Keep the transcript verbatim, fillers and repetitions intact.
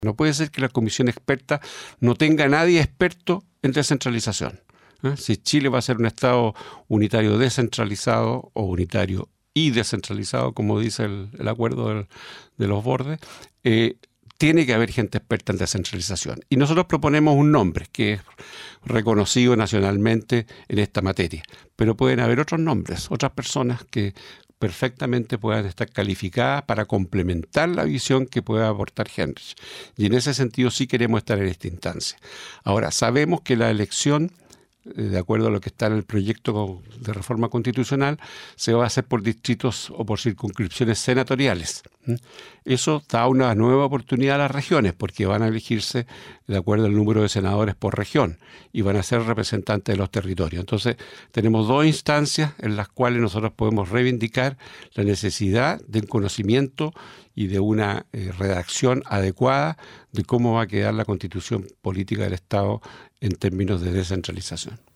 No puede ser que la comisión experta no tenga a nadie experto en descentralización. ¿eh? Si Chile va a ser un Estado unitario descentralizado o unitario y descentralizado, como dice el, el acuerdo del, de los bordes, eh, tiene que haber gente experta en descentralización. Y nosotros proponemos un nombre que es reconocido nacionalmente en esta materia. Pero pueden haber otros nombres, otras personas que perfectamente puedan estar calificadas para complementar la visión que pueda aportar Henrich. Y en ese sentido sí queremos estar en esta instancia. Ahora, sabemos que la elección, de acuerdo a lo que está en el proyecto de reforma constitucional, se va a hacer por distritos o por circunscripciones senatoriales. Eso da una nueva oportunidad a las regiones, porque van a elegirse de acuerdo al número de senadores por región y van a ser representantes de los territorios. Entonces, tenemos dos instancias en las cuales nosotros podemos reivindicar la necesidad de un conocimiento y de una eh, redacción adecuada de cómo va a quedar la constitución política del Estado en términos de descentralización.